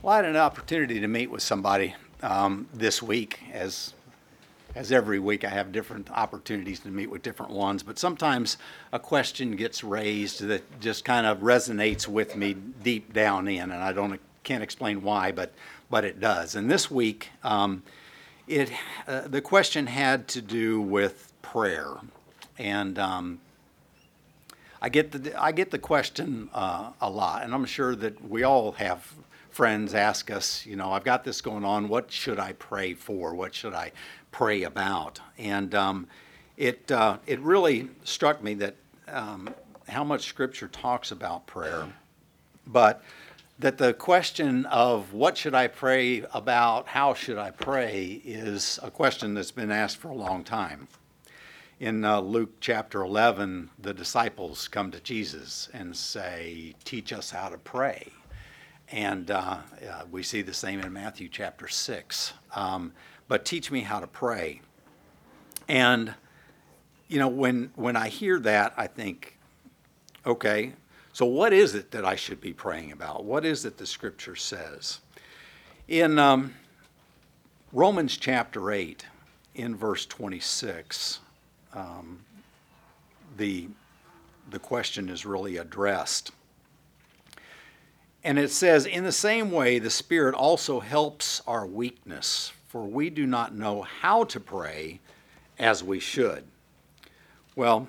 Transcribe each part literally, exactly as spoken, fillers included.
Well, I had an opportunity to meet with somebody um, this week. As as every week, I have different opportunities to meet with different ones. But sometimes a question gets raised that just kind of resonates with me deep down in, and I don't can't explain why, but but it does. And this week, um, it uh, the question had to do with prayer, and um, I get the I get the question uh, a lot, and I'm sure that we all have friends ask us, you know, I've got this going on. What should I pray for? What should I pray about? And um, it uh, it really struck me that um, how much Scripture talks about prayer, but that the question of what should I pray about, how should I pray, is a question that's been asked for a long time. In uh, Luke chapter eleven, the disciples come to Jesus and say, teach us how to pray. And uh, uh, we see the same in Matthew chapter six. Um, but teach me how to pray. And, you know, when when I hear that, I think, okay, so what is it that I should be praying about? What is it the Scripture says? In um, Romans chapter eight, in verse twenty-six, um, the the question is really addressed. And it says, in the same way, the Spirit also helps our weakness, for we do not know how to pray as we should. Well,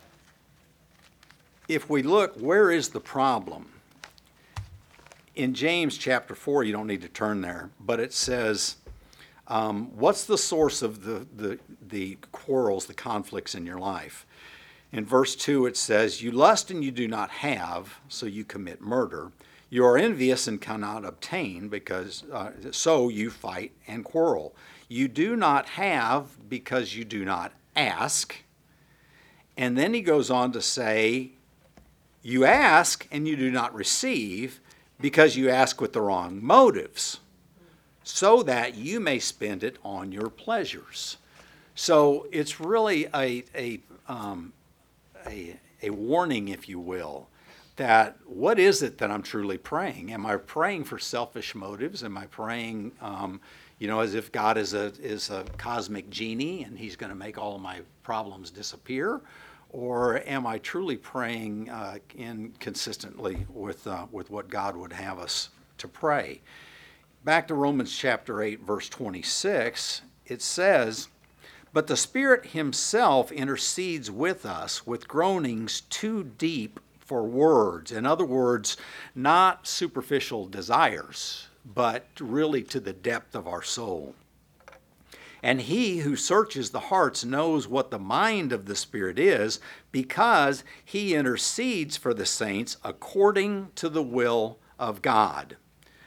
if we look, where is the problem? In James chapter four, you don't need to turn there, but it says, um, what's the source of the, the, the quarrels, the conflicts in your life? In verse two, it says, you lust and you do not have, so you commit murder. You are envious and cannot obtain, because uh, so you fight and quarrel. You do not have because you do not ask. And then he goes on to say, you ask and you do not receive because you ask with the wrong motives, so that you may spend it on your pleasures. So it's really a a um, a, a warning, if you will, that what is it that I'm truly praying? Am I praying for selfish motives? Am I praying, um, you know, as if God is a is a cosmic genie and He's going to make all of my problems disappear? Or am I truly praying uh, in consistently with uh, with what God would have us to pray? Back to Romans chapter eight, verse twenty-six, it says, but the Spirit Himself intercedes with us with groanings too deep for words. In other words, not superficial desires, but really to the depth of our soul. And He who searches the hearts knows what the mind of the Spirit is, because He intercedes for the saints according to the will of God.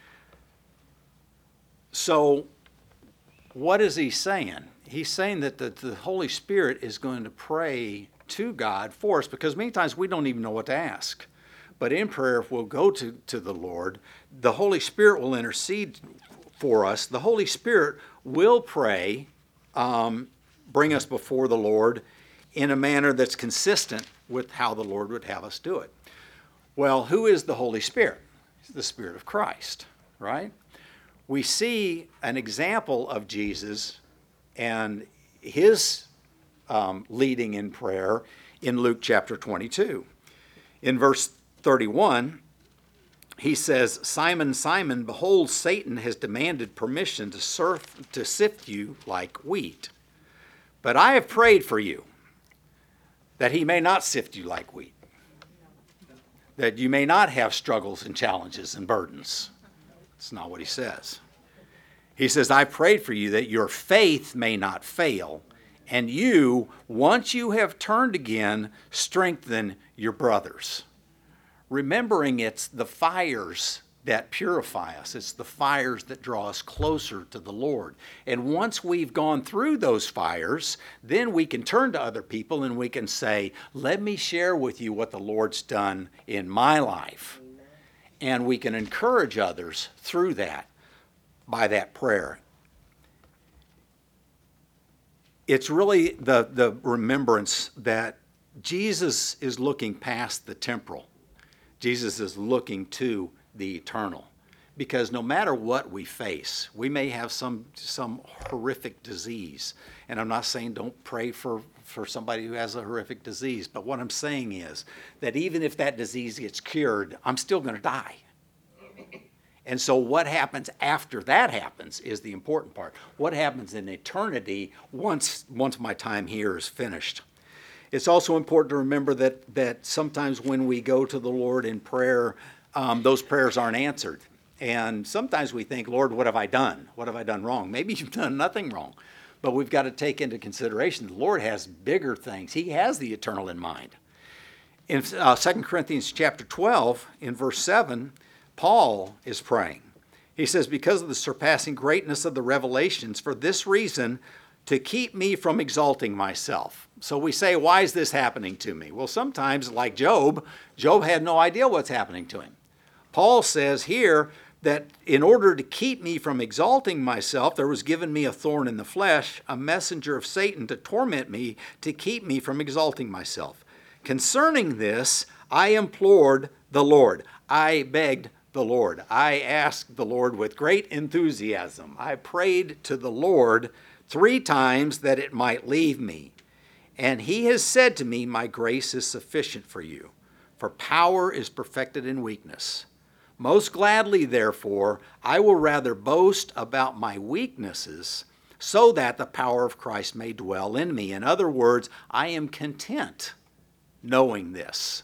So, what is he saying? He's saying that the, the Holy Spirit is going to pray to God for us, because many times we don't even know what to ask. But in prayer, if we'll go to, to the Lord, the Holy Spirit will intercede for us. The Holy Spirit will pray, um, bring us before the Lord in a manner that's consistent with how the Lord would have us do it. Well, who is the Holy Spirit? It's the Spirit of Christ, right? We see an example of Jesus and His um, leading in prayer in Luke chapter twenty-two. In verse thirty-one, He says, Simon, Simon, behold, Satan has demanded permission to, surf, to sift you like wheat. But I have prayed for you, that he may not sift you like wheat, that you may not have struggles and challenges and burdens. That's not what he says. He says, I prayed for you that your faith may not fail, and you, once you have turned again, strengthen your brothers. Remembering it's the fires that purify us. It's the fires that draw us closer to the Lord. And once we've gone through those fires, then we can turn to other people and we can say, let me share with you what the Lord's done in my life. Amen. And we can encourage others through that, by that prayer. It's really the, the remembrance that Jesus is looking past the temporal. Jesus is looking to the eternal. Because no matter what we face, we may have some some horrific disease. And I'm not saying don't pray for, for somebody who has a horrific disease, but what I'm saying is that even if that disease gets cured, I'm still going to die. And so what happens after that happens is the important part. What happens in eternity once once my time here is finished? It's also important to remember that that sometimes when we go to the Lord in prayer, um, those prayers aren't answered. And sometimes we think, Lord, what have I done? What have I done wrong? Maybe you've done nothing wrong. But we've got to take into consideration the Lord has bigger things. He has the eternal in mind. In uh, Second Corinthians chapter twelve, in verse seven, Paul is praying. He says, because of the surpassing greatness of the revelations, for this reason, to keep me from exalting myself. So we say, why is this happening to me? Well, sometimes, like Job, Job had no idea what's happening to him. Paul says here that in order to keep me from exalting myself, there was given me a thorn in the flesh, a messenger of Satan to torment me, to keep me from exalting myself. Concerning this, I implored the Lord. I begged the Lord. I asked the Lord with great enthusiasm. I prayed to the Lord three times that it might leave me. And he has said to me, my grace is sufficient for you, for power is perfected in weakness. Most gladly, therefore, I will rather boast about my weaknesses so that the power of Christ may dwell in me. In other words, I am content knowing this.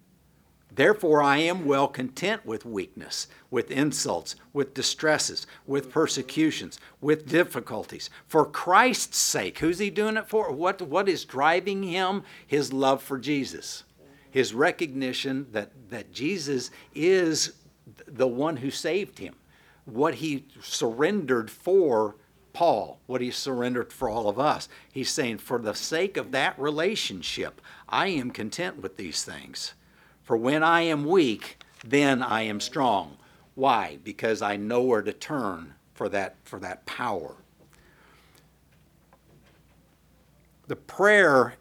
Therefore, I am well content with weakness, with insults, with distresses, with persecutions, with difficulties. For Christ's sake, who's he doing it for? What, what is driving him? His love for Jesus. His recognition that, that Jesus is the one who saved him. What he surrendered for Paul, what he surrendered for all of us. He's saying, for the sake of that relationship, I am content with these things. For when I am weak, then I am strong. Why? Because I know where to turn for that, for that power. The prayer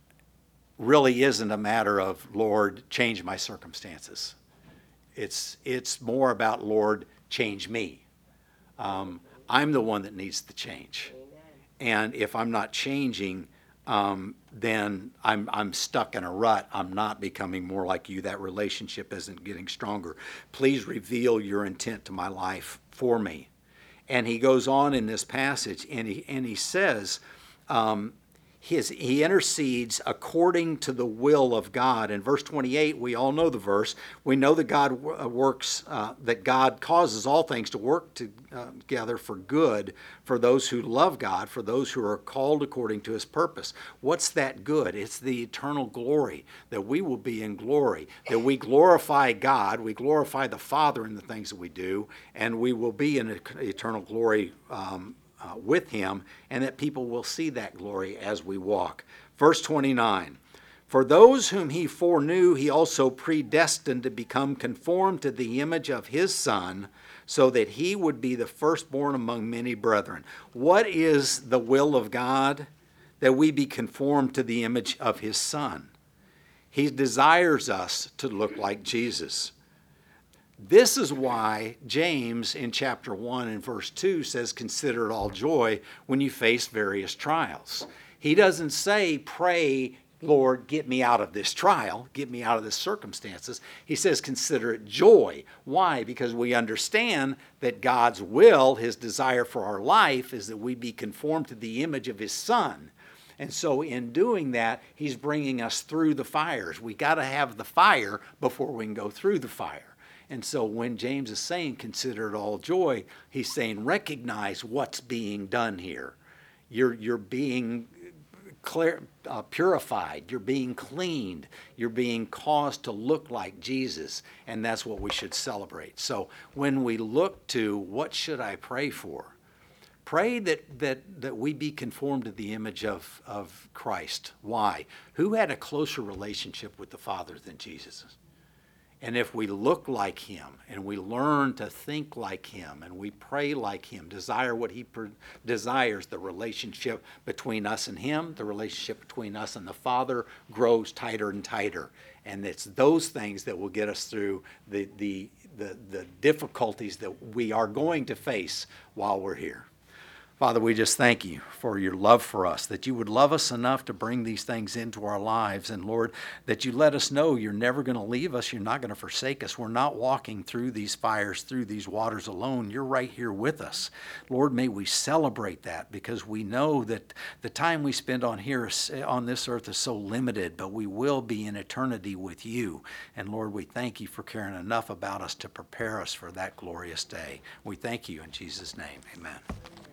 really isn't a matter of, Lord, change my circumstances. It's, it's more about, Lord, change me. Um, I'm the one that needs the change. And if I'm not changing, um, then I'm, I'm stuck in a rut. I'm not becoming more like you. That relationship isn't getting stronger. Please reveal your intent to my life for me. And he goes on in this passage, and he, and he says, um, His, he intercedes according to the will of God. In verse twenty-eight, we all know the verse. We know that God works, uh, that God causes all things to work together for good for those who love God, for those who are called according to his purpose. What's that good? It's the eternal glory, that we will be in glory, that we glorify God, we glorify the Father in the things that we do, and we will be in eternal glory um, Uh, with him, and that people will see that glory as we walk. Verse twenty-nine, for those whom he foreknew, he also predestined to become conformed to the image of his Son, so that he would be the firstborn among many brethren. What is the will of God? That we be conformed to the image of his Son. He desires us to look like Jesus. This is why James in chapter one and verse two says, consider it all joy when you face various trials. He doesn't say, pray, Lord, get me out of this trial, get me out of this circumstances. He says, consider it joy. Why? Because we understand that God's will, his desire for our life, is that we be conformed to the image of his Son. And so in doing that, he's bringing us through the fires. We got to have the fire before we can go through the fire. And so when James is saying, consider it all joy, he's saying, recognize what's being done here. You're, you're being clear, uh, purified. You're being cleaned. You're being caused to look like Jesus. And that's what we should celebrate. So when we look to what should I pray for? Pray that, that, that we be conformed to the image of, of Christ. Why? Who had a closer relationship with the Father than Jesus? And if we look like him and we learn to think like him and we pray like him, desire what he per- desires, the relationship between us and him, the relationship between us and the Father grows tighter and tighter. And it's those things that will get us through the, the, the, the difficulties that we are going to face while we're here. Father, we just thank you for your love for us, that you would love us enough to bring these things into our lives. And Lord, that you let us know you're never going to leave us. You're not going to forsake us. We're not walking through these fires, through these waters alone. You're right here with us. Lord, may we celebrate that, because we know that the time we spend on here is, on this earth is so limited, but we will be in eternity with you. And Lord, we thank you for caring enough about us to prepare us for that glorious day. We thank you in Jesus' name. Amen.